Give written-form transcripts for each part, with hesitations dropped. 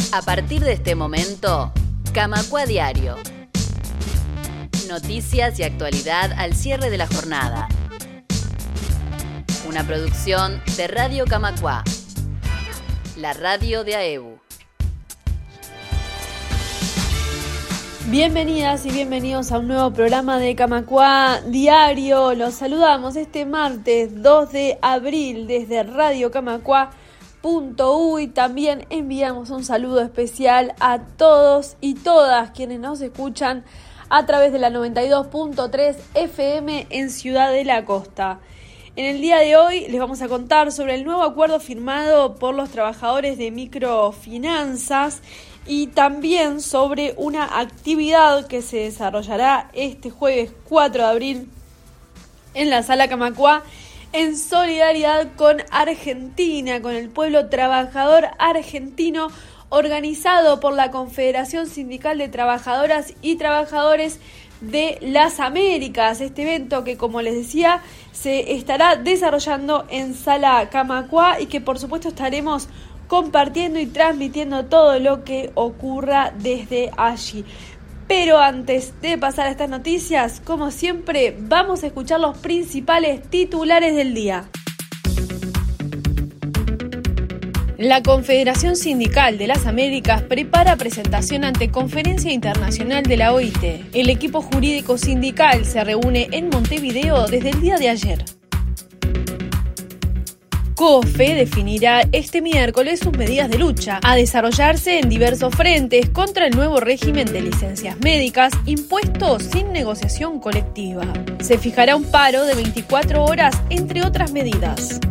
A partir de este momento, Camacua Diario. Noticias y actualidad al cierre de la jornada. Una producción de Radio Camacua, la radio de AEBU. Bienvenidas y bienvenidos a un nuevo programa de Camacua Diario. Los saludamos este martes 2 de abril desde Radio Camacua.uy. También enviamos un saludo especial a todos y todas quienes nos escuchan a través de la 92.3 FM en Ciudad de la Costa. En el día de hoy les vamos a contar sobre el nuevo acuerdo firmado por los trabajadores de microfinanzas y también sobre una actividad que se desarrollará este jueves 4 de abril en la Sala Camacua en solidaridad con Argentina, con el pueblo trabajador argentino, organizado por la Confederación Sindical de Trabajadoras y Trabajadores de las Américas. Este evento que, como les decía, se estará desarrollando en Sala Camacua y que por supuesto estaremos compartiendo y transmitiendo todo lo que ocurra desde allí. Pero antes de pasar a estas noticias, como siempre, vamos a escuchar los principales titulares del día. La Confederación Sindical de las Américas prepara presentación ante Conferencia Internacional de la OIT. El equipo jurídico sindical se reúne en Montevideo desde el día de ayer. COFE definirá este miércoles sus medidas de lucha, a desarrollarse en diversos frentes contra el nuevo régimen de licencias médicas impuesto sin negociación colectiva. Se fijará un paro de 24 horas, entre otras medidas.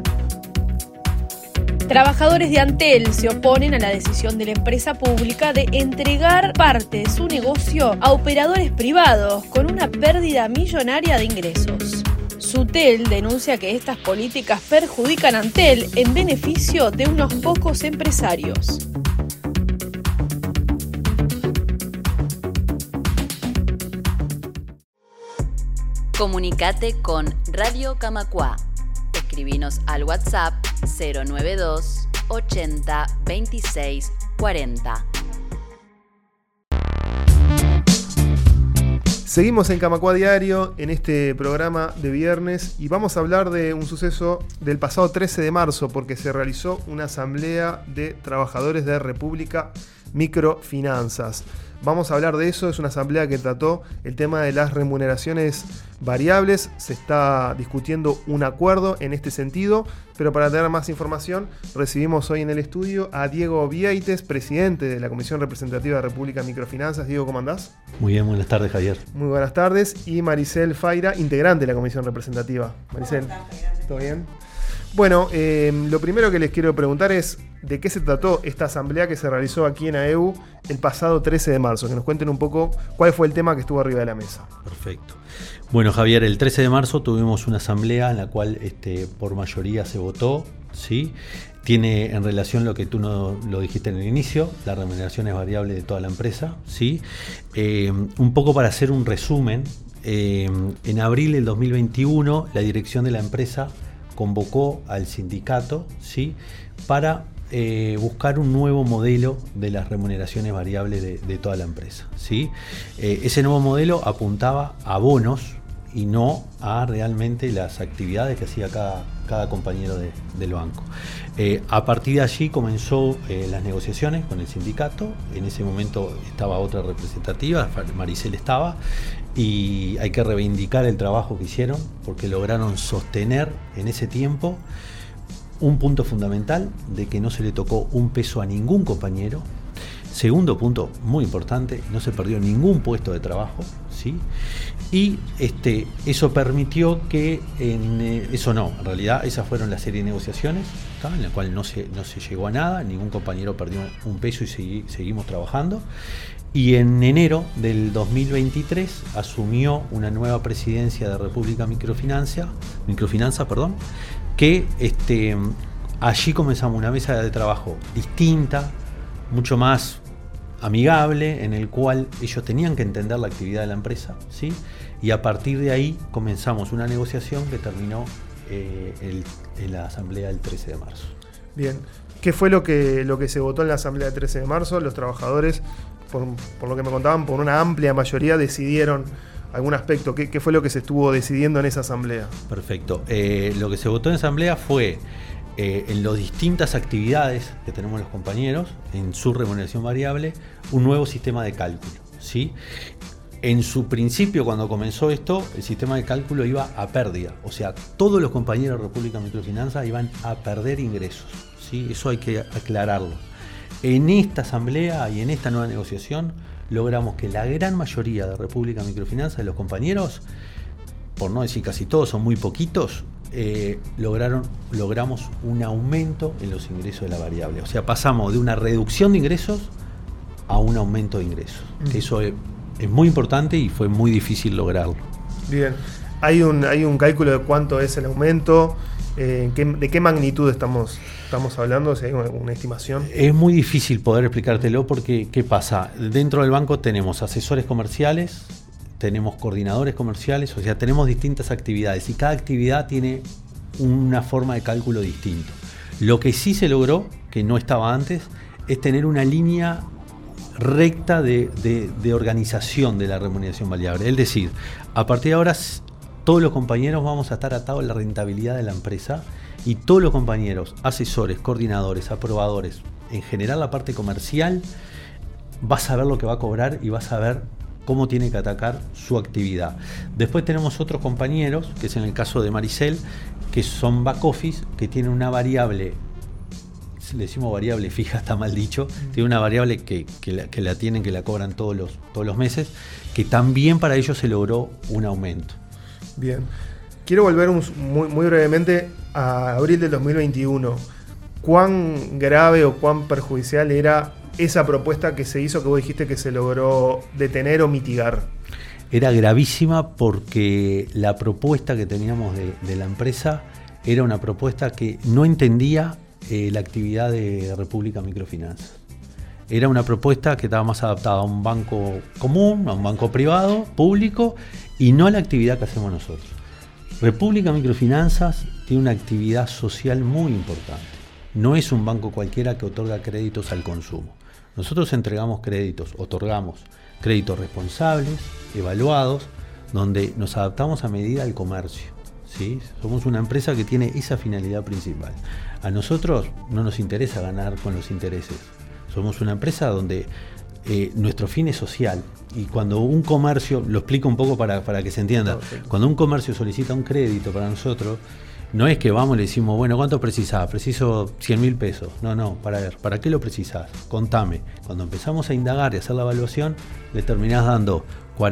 Trabajadores de Antel se oponen a la decisión de la empresa pública de entregar parte de su negocio a operadores privados con una pérdida millonaria de ingresos. Sutel denuncia que estas políticas perjudican a Antel en beneficio de unos pocos empresarios. Comunicate con Radio Camacua. Escribinos al WhatsApp 092 80 26 40. Seguimos en Camacua Diario en este programa de viernes y vamos a hablar de un suceso del pasado 13 de marzo porque se realizó una asamblea de trabajadores de República Microfinanzas. Vamos a hablar de eso, es una asamblea que trató el tema de las remuneraciones variables, se está discutiendo un acuerdo en este sentido, pero para tener más información recibimos hoy en el estudio a Diego Vieites, presidente de la Comisión Representativa de República Microfinanzas. Diego, ¿cómo andás? Muy bien, buenas tardes, Javier. Muy buenas tardes. Y Maricel Faira, integrante de la Comisión Representativa. Maricel, ¿todo bien? Bueno, lo primero que les quiero preguntar es de qué se trató esta asamblea que se realizó aquí en AEBU el pasado 13 de marzo. Que nos cuenten un poco cuál fue el tema que estuvo arriba de la mesa. Perfecto. Bueno, Javier, el 13 de marzo tuvimos una asamblea en la cual por mayoría se votó, ¿sí? Tiene en relación lo que tú no lo dijiste en el inicio, la remuneración es variable de toda la empresa, ¿sí? Un poco para hacer un resumen, en abril del 2021 la dirección de la empresa convocó al sindicato, ¿sí? Para buscar un nuevo modelo de las remuneraciones variables de toda la empresa, ¿sí? Ese nuevo modelo apuntaba a bonos y no a realmente las actividades que hacía cada compañero del banco. A partir de allí comenzó las negociaciones con el sindicato. En ese momento estaba otra representativa, Maricel estaba, y hay que reivindicar el trabajo que hicieron porque lograron sostener en ese tiempo un punto fundamental de que no se le tocó un peso a ningún compañero. Segundo punto muy importante, no se perdió ningún puesto de trabajo, ¿sí? Y eso permitió que en realidad esas fueron la serie de negociaciones, ¿tá? En la cual no se llegó a nada, ningún compañero perdió un peso y seguimos trabajando. Y en enero del 2023 asumió una nueva presidencia de República Microfinanza, que allí comenzamos una mesa de trabajo distinta, mucho más amigable, en el cual ellos tenían que entender la actividad de la empresa, ¿sí? Y a partir de ahí comenzamos una negociación que terminó en la asamblea del 13 de marzo. Bien. ¿Qué fue lo que se votó en la asamblea del 13 de marzo? Los trabajadores, por lo que me contaban, por una amplia mayoría decidieron algún aspecto. ¿Qué fue lo que se estuvo decidiendo en esa asamblea? Perfecto. Lo que se votó en asamblea fue en las distintas actividades que tenemos los compañeros, en su remuneración variable, un nuevo sistema de cálculo, ¿sí? En su principio, cuando comenzó esto, el sistema de cálculo iba a pérdida. O sea, todos los compañeros de República Microfinanza iban a perder ingresos, ¿sí? Eso hay que aclararlo. En esta asamblea y en esta nueva negociación logramos que la gran mayoría de República Microfinanza, de los compañeros, por no decir casi todos, son muy poquitos, logramos un aumento en los ingresos de la variable. O sea, pasamos de una reducción de ingresos a un aumento de ingresos. Eso es muy importante y fue muy difícil lograrlo. Bien. ¿Hay un cálculo de cuánto es el aumento? ¿De qué magnitud estamos hablando? ¿Si hay una estimación? Es muy difícil poder explicártelo porque, ¿qué pasa? Dentro del banco tenemos asesores comerciales, tenemos coordinadores comerciales, o sea, tenemos distintas actividades y cada actividad tiene una forma de cálculo distinto. Lo que sí se logró, que no estaba antes, es tener una línea recta de organización de la remuneración variable. Es decir, a partir de ahora todos los compañeros vamos a estar atados a la rentabilidad de la empresa y todos los compañeros, asesores, coordinadores, aprobadores, en general la parte comercial, va a saber lo que va a cobrar y va a saber cómo tiene que atacar su actividad. Después tenemos otros compañeros, que es en el caso de Maricel, que son back office, que tienen una variable, le decimos variable fija, está mal dicho, tiene una variable que la cobran todos los meses, que también para ellos se logró un aumento. Bien. Quiero volver muy brevemente a abril del 2021. ¿Cuán grave o cuán perjudicial era esa propuesta que se hizo, que vos dijiste que se logró detener o mitigar? Era gravísima porque la propuesta que teníamos de la empresa era una propuesta que no entendía la actividad de República Microfinanza. Era una propuesta que estaba más adaptada a un banco común, a un banco privado, público, y no a la actividad que hacemos nosotros. República Microfinanzas tiene una actividad social muy importante. No es un banco cualquiera que otorga créditos al consumo. Nosotros otorgamos créditos responsables, evaluados, donde nos adaptamos a medida al comercio, ¿sí? Somos una empresa que tiene esa finalidad principal. A nosotros no nos interesa ganar con los intereses. Somos una empresa donde nuestro fin es social. Y cuando un comercio, lo explico un poco para que se entienda, cuando un comercio solicita un crédito para nosotros, no es que vamos y le decimos, bueno, ¿cuánto precisás? Preciso 100.000 pesos. No, ¿para qué lo precisás? Contame. Cuando empezamos a indagar y hacer la evaluación, le terminás dando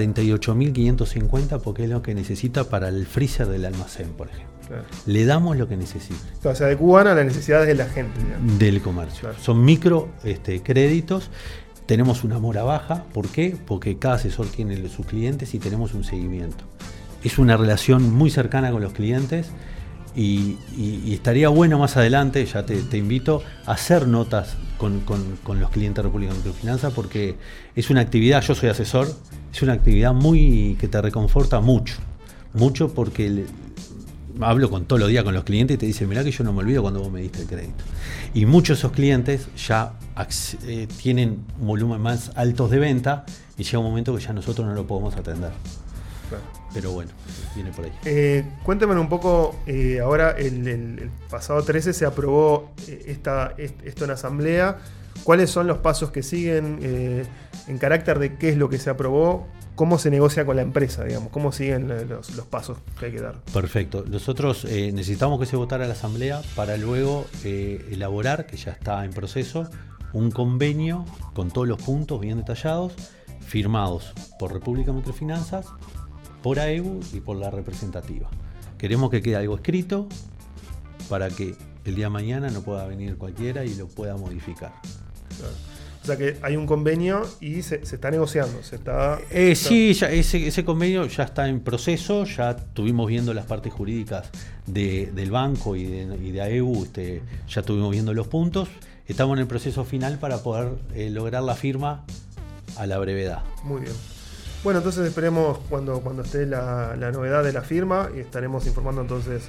48.550 porque es lo que necesita para el freezer del almacén, por ejemplo. Claro. Le damos lo que necesita. O sea, adecuan a las necesidades de la gente. Digamos. Del comercio. Claro. Son micro créditos. Tenemos una mora baja. ¿Por qué? Porque cada asesor tiene sus clientes y tenemos un seguimiento. Es una relación muy cercana con los clientes. Y estaría bueno más adelante, ya te invito a hacer notas con los clientes de República Microfinanza, porque es una actividad, yo soy asesor, es una actividad que te reconforta mucho porque hablo todos los días con los clientes y te dicen, mirá que yo no me olvido cuando vos me diste el crédito. Y muchos de esos clientes ya tienen volumen más altos de venta y llega un momento que ya nosotros no lo podemos atender. Claro. Pero bueno, viene por ahí. Cuéntame un poco, ahora el pasado 13 se aprobó esto en asamblea. ¿Cuáles son los pasos que siguen en carácter de qué es lo que se aprobó? ¿Cómo se negocia con la empresa, digamos? ¿Cómo siguen los pasos que hay que dar? Perfecto. Nosotros necesitamos que se votara la asamblea para luego elaborar, que ya está en proceso, un convenio con todos los puntos bien detallados, firmados por República Microfinanzas, por AEBU y por la representativa. Queremos que quede algo escrito para que el día de mañana no pueda venir cualquiera y lo pueda modificar. Claro. O sea que hay un convenio y se está negociando. Sí, ya ese convenio ya está en proceso, ya estuvimos viendo las partes jurídicas del banco y de AEBU, ya estuvimos viendo los puntos, estamos en el proceso final para poder lograr la firma a la brevedad. Muy bien. Bueno, entonces esperemos cuando esté la novedad de la firma y estaremos informando entonces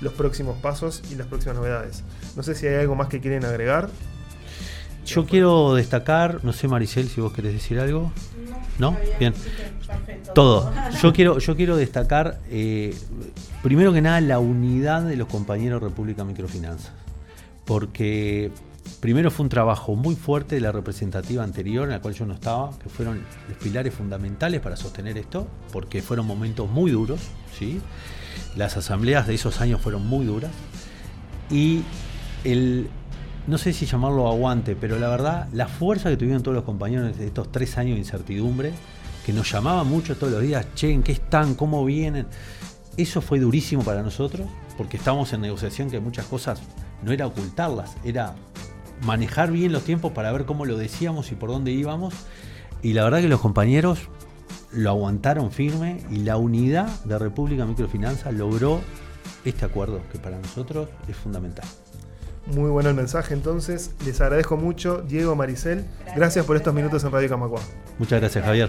los próximos pasos y las próximas novedades. No sé si hay algo más que quieren agregar. Yo quiero destacar, no sé, Maricel, si vos querés decir algo. ¿No? Bien. Todo. Yo quiero destacar, primero que nada, la unidad de los compañeros República Microfinanzas. Porque primero fue un trabajo muy fuerte de la representativa anterior, en la cual yo no estaba, que fueron los pilares fundamentales para sostener esto, porque fueron momentos muy duros, ¿sí? Las asambleas de esos años fueron muy duras. Y no sé si llamarlo aguante, pero la verdad, la fuerza que tuvieron todos los compañeros de estos 3 años de incertidumbre, que nos llamaban mucho todos los días, che, ¿en qué están? ¿Cómo vienen? Eso fue durísimo para nosotros, porque estábamos en negociación, que muchas cosas no era ocultarlas, era manejar bien los tiempos para ver cómo lo decíamos y por dónde íbamos. Y la verdad que los compañeros lo aguantaron firme, y la unidad de República Microfinanzas logró este acuerdo, que para nosotros es fundamental. Muy bueno el mensaje, entonces. Les agradezco mucho, Diego, Maricel. Gracias por estos minutos en Radio Camacuá. Muchas gracias, Javier.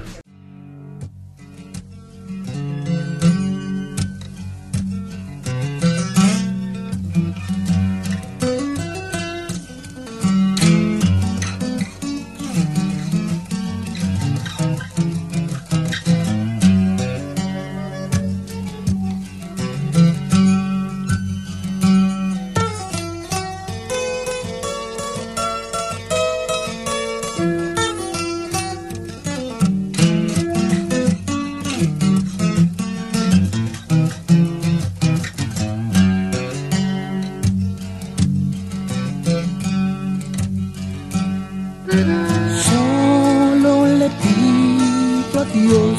Solo le pido a Dios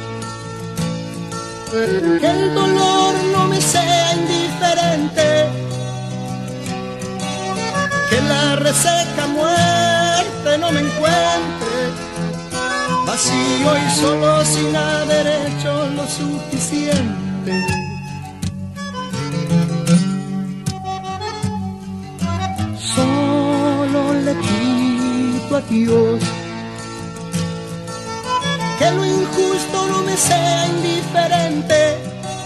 que el dolor no me sea indiferente, que la reseca muerte no me encuentre vacío y solo sin haber hecho lo suficiente. Solo le pido a Dios que lo injusto no me sea indiferente,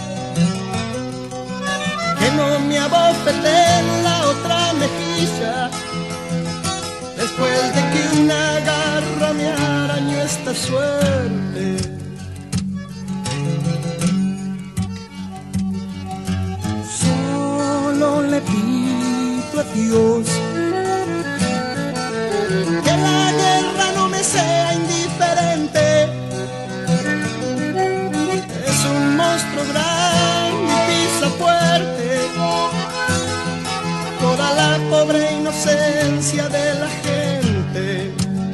que no me abofete en la otra mejilla después de que una garra me arañó esta suerte. Solo le pido a Dios que la guerra no me sea indiferente. Es un monstruo grande y pisa fuerte toda la pobre inocencia de la gente.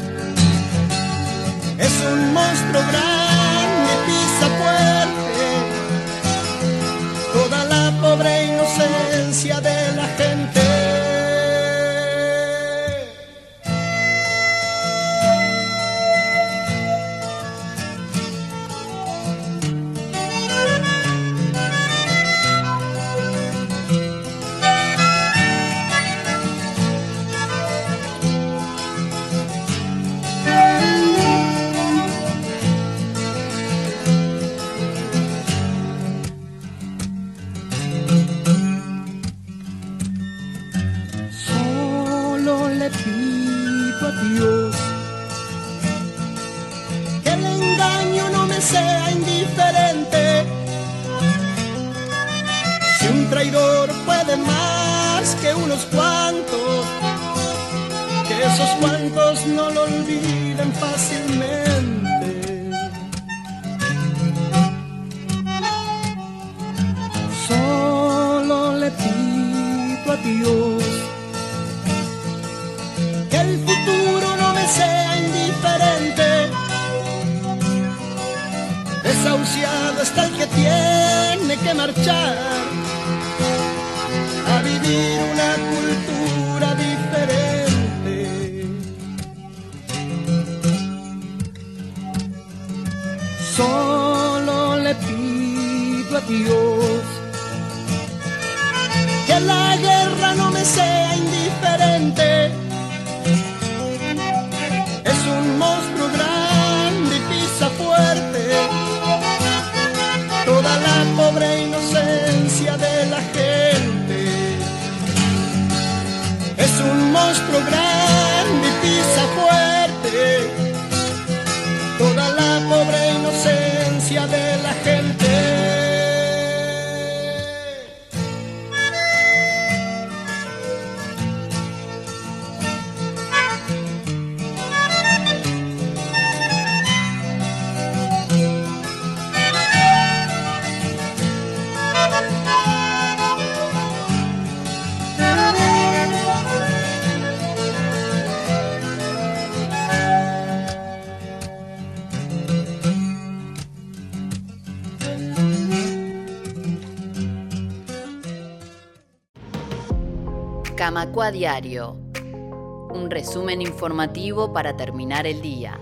Es un monstruo grande y pisa fuerte toda la pobre inocencia de la gente. Solo le pido a Dios que el engaño no me sea indiferente. Si un traidor puede más que unos cuantos, que esos cuantos no lo olviden fácilmente. Solo le pido a Dios que el futuro no me sea indiferente. Desahuciado está el que tiene que marchar a vivir una cultura diferente. Solo le pido a Dios que la guerra no me sea indiferente. Es un monstruo grande y pisa fuerte toda la pobre inocencia de la gente. Camacuá Diario. Un resumen informativo para terminar el día.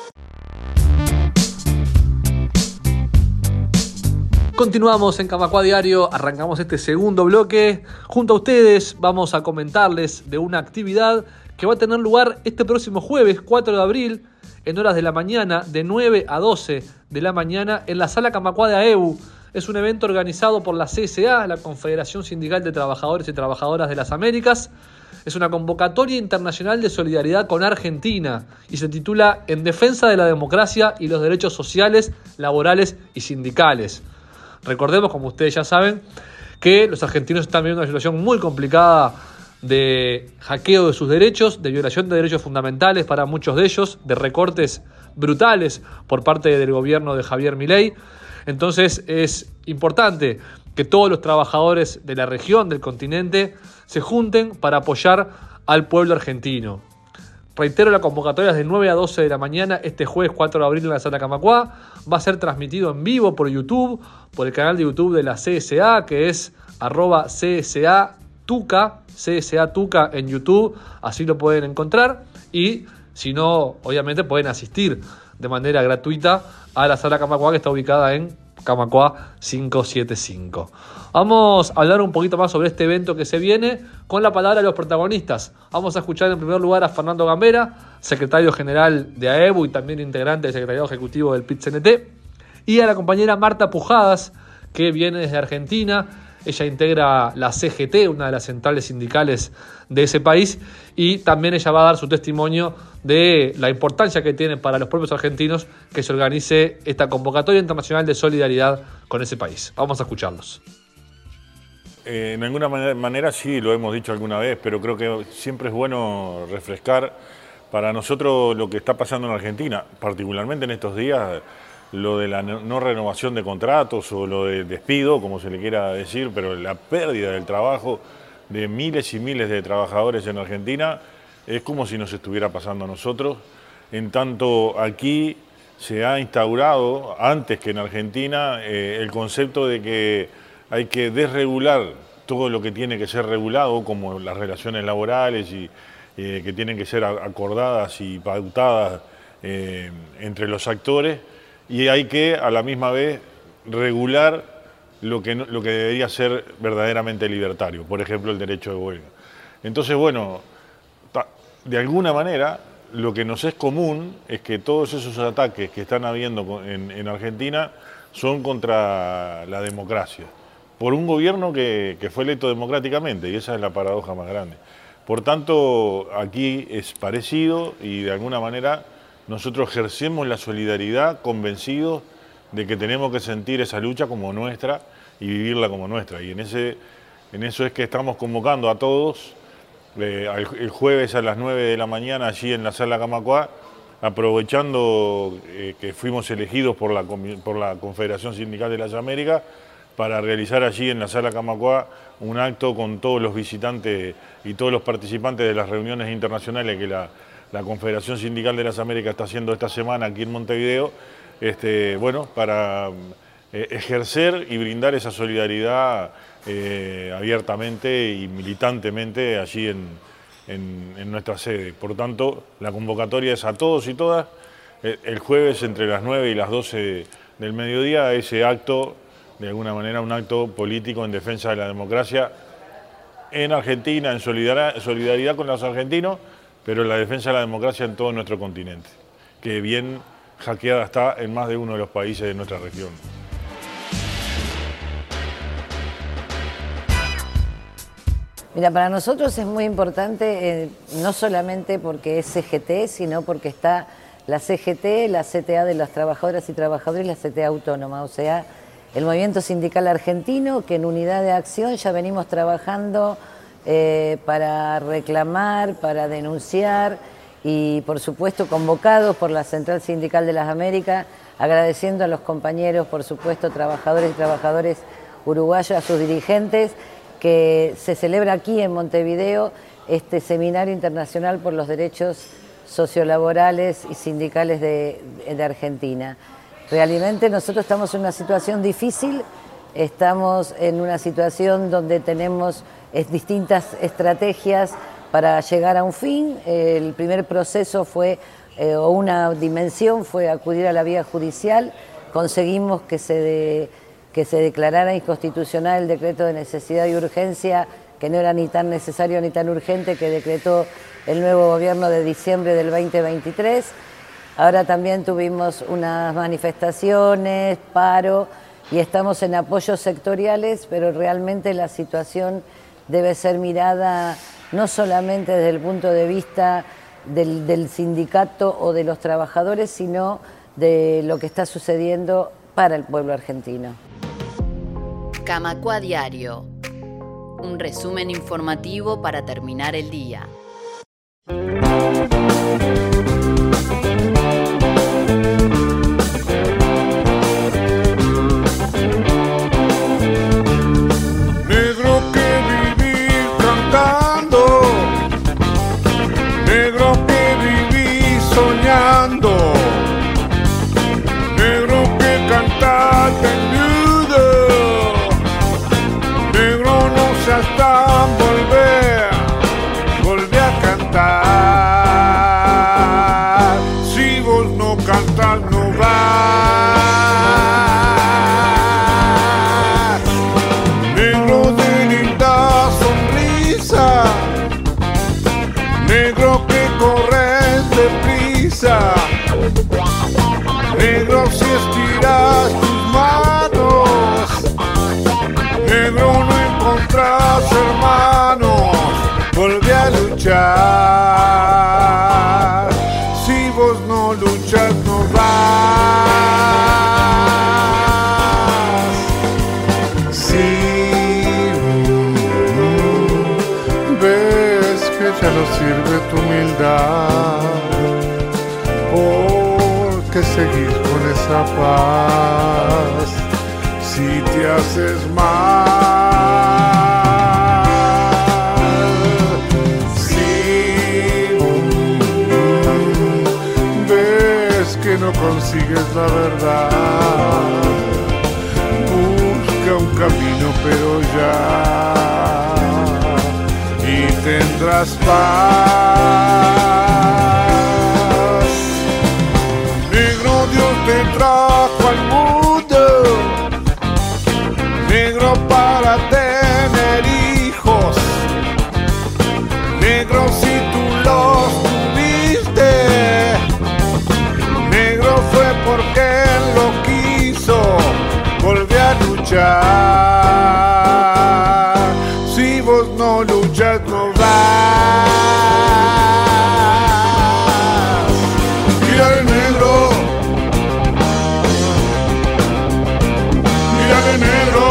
Continuamos en Camacuá Diario, arrancamos este segundo bloque. Junto a ustedes vamos a comentarles de una actividad que va a tener lugar este próximo jueves 4 de abril en horas de la mañana, de 9 a 12 de la mañana, en la Sala Camacuá de AEBU. Es un evento organizado por la CSA, la Confederación Sindical de Trabajadores y Trabajadoras de las Américas. Es una convocatoria internacional de solidaridad con Argentina y se titula En defensa de la democracia y los derechos sociales, laborales y sindicales. Recordemos, como ustedes ya saben, que los argentinos están viviendo una situación muy complicada de hackeo de sus derechos, de violación de derechos fundamentales para muchos de ellos, de recortes brutales por parte del gobierno de Javier Milei. Entonces es importante que todos los trabajadores de la región, del continente, se junten para apoyar al pueblo argentino. Reitero, la convocatoria es de 9 a 12 de la mañana este jueves 4 de abril en la Sala Camacuá. Va a ser transmitido en vivo por YouTube, por el canal de YouTube de la CSA, que es @CSA Tuca en YouTube, así lo pueden encontrar. Y si no, obviamente pueden asistir de manera gratuita a la Sala Camacuá, que está ubicada en Camacuá 575. Vamos a hablar un poquito más sobre este evento que se viene con la palabra de los protagonistas. Vamos a escuchar en primer lugar a Fernando Gambera, secretario general de AEBU y también integrante del secretariado ejecutivo del PIT-CNT, y a la compañera Marta Pujadas, que viene desde Argentina. Ella integra la CGT, una de las centrales sindicales de ese país, y también ella va a dar su testimonio de la importancia que tiene para los propios argentinos que se organice esta convocatoria internacional de solidaridad con ese país. Vamos a escucharlos. En alguna manera sí, lo hemos dicho alguna vez, pero creo que siempre es bueno refrescar para nosotros lo que está pasando en Argentina, particularmente en estos días, lo de la no renovación de contratos o lo de despido, como se le quiera decir, pero la pérdida del trabajo de miles y miles de trabajadores en Argentina es como si nos estuviera pasando a nosotros. En tanto aquí se ha instaurado, antes que en Argentina, el concepto de que hay que desregular todo lo que tiene que ser regulado, como las relaciones laborales y que tienen que ser acordadas y pautadas entre los actores, y hay que a la misma vez regular lo que debería ser verdaderamente libertario, por ejemplo el derecho de huelga. Entonces, bueno, de alguna manera lo que nos es común es que todos esos ataques que están habiendo en Argentina son contra la democracia, por un gobierno que fue electo democráticamente, y esa es la paradoja más grande. Por tanto, aquí es parecido y de alguna manera nosotros ejercemos la solidaridad convencidos de que tenemos que sentir esa lucha como nuestra y vivirla como nuestra. Y en eso es que estamos convocando a todos el jueves a las 9 de la mañana allí en la Sala Camacuá, aprovechando que fuimos elegidos por la Confederación Sindical de las Américas para realizar allí en la Sala Camacuá un acto con todos los visitantes y todos los participantes de las reuniones internacionales que la Confederación Sindical de las Américas está haciendo esta semana aquí en Montevideo, bueno, para ejercer y brindar esa solidaridad abiertamente y militantemente allí en nuestra sede. Por tanto, la convocatoria es a todos y todas. El jueves entre las 9 y las 12 del mediodía, ese acto, de alguna manera un acto político en defensa de la democracia en Argentina, en solidaridad con los argentinos, pero en la defensa de la democracia en todo nuestro continente, que bien hackeada está en más de uno de los países de nuestra región. Mira, para nosotros es muy importante, no solamente porque es CGT, sino porque está la CGT, la CTA de las trabajadoras y trabajadores y la CTA autónoma, o sea, el movimiento sindical argentino, que en unidad de acción ya venimos trabajando para reclamar, para denunciar y por supuesto convocados por la Central Sindical de las Américas, agradeciendo a los compañeros, por supuesto, trabajadores y trabajadoras uruguayos, a sus dirigentes, que se celebra aquí en Montevideo este Seminario Internacional por los Derechos Sociolaborales y Sindicales de Argentina. Realmente nosotros estamos en una situación difícil Estamos en una situación donde tenemos distintas estrategias para llegar a un fin. El primer proceso fue, o una dimensión fue acudir a la vía judicial. Conseguimos que se declarara inconstitucional el decreto de necesidad y urgencia, que no era ni tan necesario ni tan urgente, que decretó el nuevo gobierno de diciembre del 2023. Ahora también tuvimos unas manifestaciones, paro, y estamos en apoyos sectoriales, pero realmente la situación debe ser mirada no solamente desde el punto de vista del sindicato o de los trabajadores, sino de lo que está sucediendo para el pueblo argentino. Camacua Diario, un resumen informativo para terminar el día. Negro que viví cantando, negro que viví soñando, negro que cantaste viudo, negro no seas tan volvé a cantar. Si vos no cantas no vas. Negro de linda sonrisa, negro que corres deprisa, negro si estiras tus manos, negro no encontrás hermanos, volvé a luchar. Si vos no luchas no vas. Si ves que ya no sirve tu humildad, porque seguís con esa paz. Si te haces mal, si ves que no consigues la verdad, busca un camino pero ya, y tendrás paz. Negro Dios te trajo al mundo, negro para tener hijos, negro si tú los tuviste, negro fue porque él lo quiso, volví a luchar. Si vos no luchas no vas. Mira el negro, mira el negro.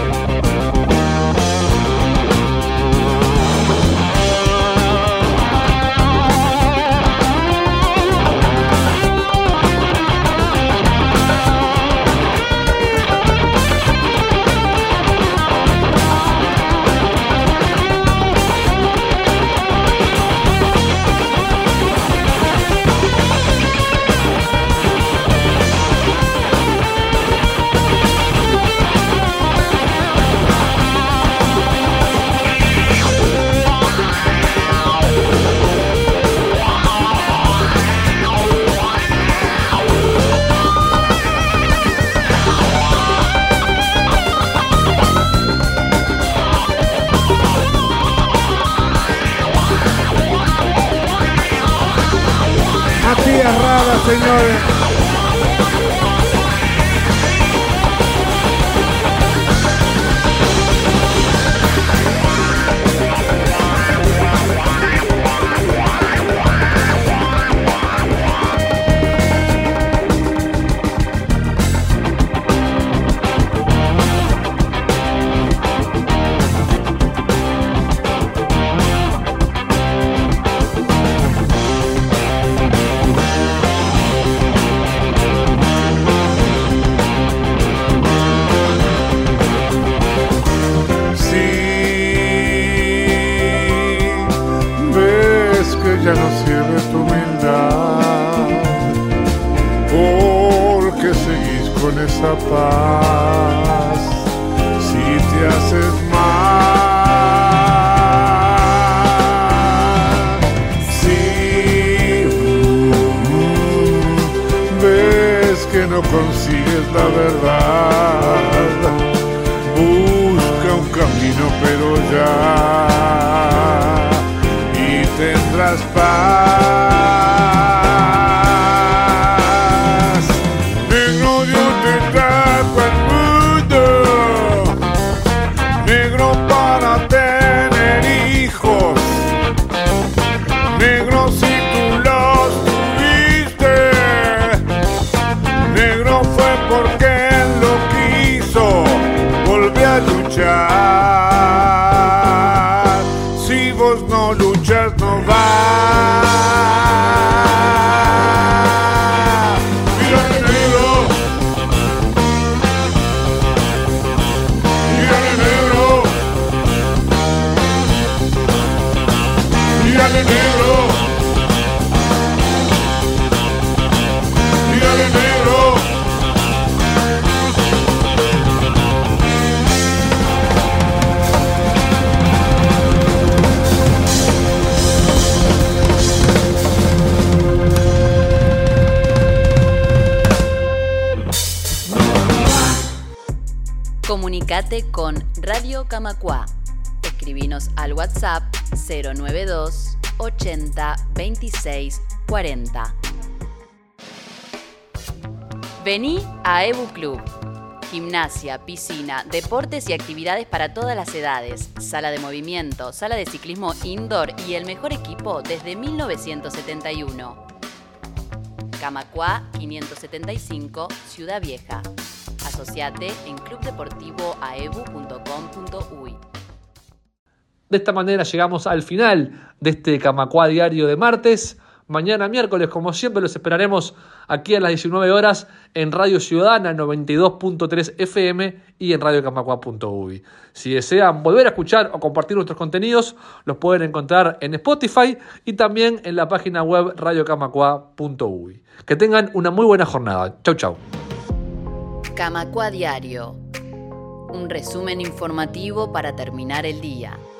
Matías Rada, señores. Ya no sirve tu humildad, porque seguís con esa paz. no consigues la verdad. Busca un camino pero ya, y tendrás paz. Negro, Dios te trajo al mundo, negro para tener hijos, negro si tú los tuviste, negro fue porque él lo quiso, volvé a luchar. Si vos no luchas no vas. Mírale negro, mírale negro, mírale negro, mírale negro. Comunicate con Radio Camacuá. Escribinos al WhatsApp 092 80 26 40. Vení a EBU Club. Gimnasia, piscina, deportes y actividades para todas las edades, sala de movimiento, sala de ciclismo indoor y el mejor equipo desde 1971. Camacuá 575, Ciudad Vieja. Asociate en clubdeportivoaebu.com.uy. De esta manera llegamos al final de este Camacuá Diario de martes. Mañana miércoles, como siempre, los esperaremos aquí a las 19 horas en Radio Ciudadana 92.3 FM y en radiocamacua.uy. Si desean volver a escuchar o compartir nuestros contenidos, los pueden encontrar en Spotify y también en la página web radiocamacua.uy. Que tengan una muy buena jornada. Chau, chau. Camacuá Diario. Un resumen informativo para terminar el día.